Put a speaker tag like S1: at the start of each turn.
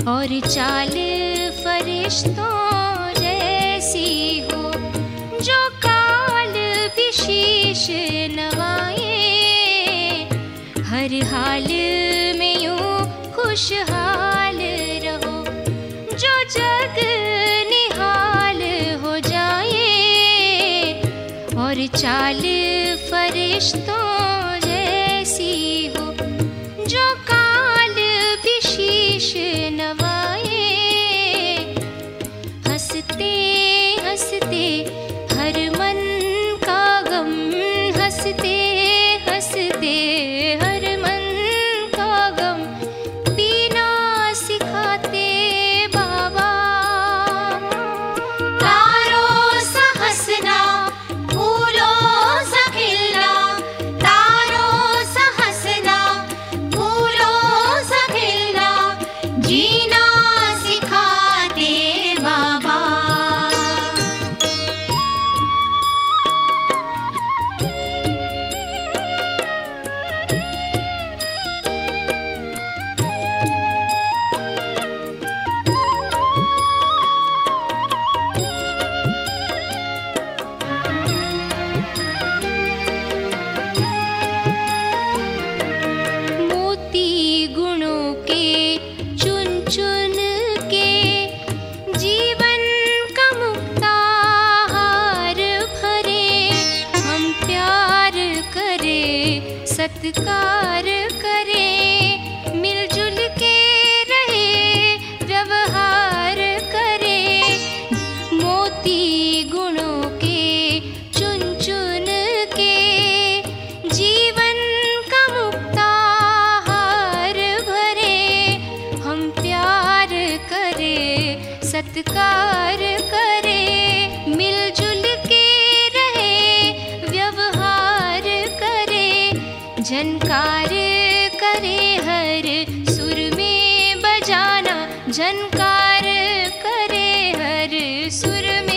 S1: और चाल फरिश्तों जैसी हो, जो काल भी शीश नवाए। हर हाल में यूं खुशहाल रहो, जो जग निहाल हो जाए। और चाल फरिश्तों जैसी हो, जो काल भी शीश नवाए। हंसते हंसते हर मन का गम, हंसते हंसते हर मन का गम पीना सिखाते बाबा।
S2: तारों सा हंसना, फूलों सा खिलना, तारों सा हंसना, फूलों सा खिलना, जीना सिखाते बाबा।
S1: मोती गुणों के चुन चुन के जीवन का मुक्ताहार भरे। हम प्यार करें, सत्कार करें, मिलजुल के रहे व्यवहार करें। मोती गुणों के चुन चुन के जीवन का मुक्ताहार भरे। हम प्यार करें, सत्कार करें, मिलजुल के रहे व्यवहार करें। झनकार करे हर सुर में बजाना, झनकार करे हर सुर